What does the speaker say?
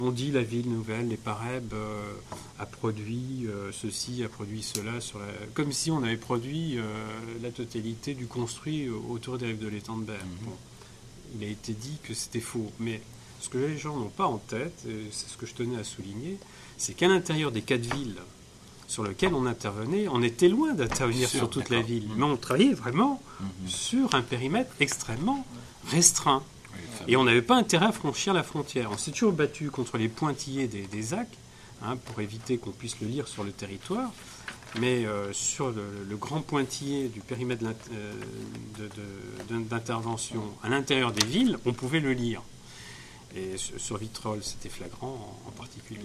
On dit la ville nouvelle, les Parèbes, a produit ceci, a produit cela, comme si on avait produit la totalité du construit autour des rives de l'étang de Berre. Bon, il a été dit que c'était faux, mais ce que les gens n'ont pas en tête, et c'est ce que je tenais à souligner, c'est qu'à l'intérieur des 4 villes sur lesquelles on intervenait, on était loin d'intervenir sur toute la ville, mais on travaillait vraiment sur un périmètre extrêmement restreint. Et on n'avait pas intérêt à franchir la frontière. On s'est toujours battu contre les pointillés des ZAC, pour éviter qu'on puisse le lire sur le territoire. Mais sur le grand pointillé du périmètre d'intervention à l'intérieur des villes, on pouvait le lire. Et sur Vitrolles, c'était flagrant en particulier.